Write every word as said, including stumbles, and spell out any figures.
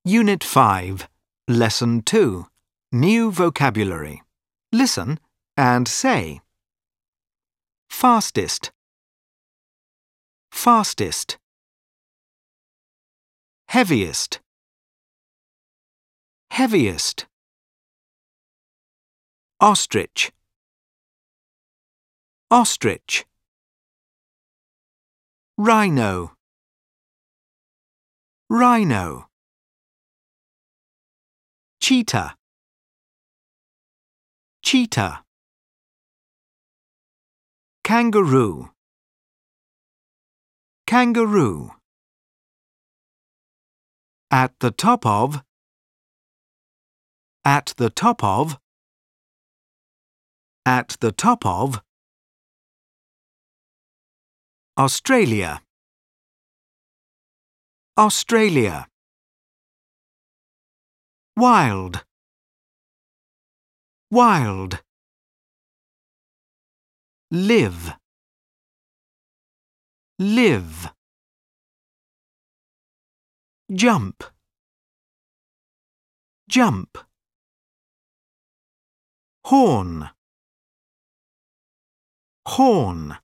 Unit five, Lesson two, New Vocabulary. Listen and say. Fastest, fastest. Heaviest, heaviest. Ostrich, ostrich. Rhino, rhino. Cheetah, cheetah. Kangaroo, kangaroo. At the top of, at the top of, at the top of. Australia, Australia. Wild, wild. Live, live. Jump, jump. Horn, horn.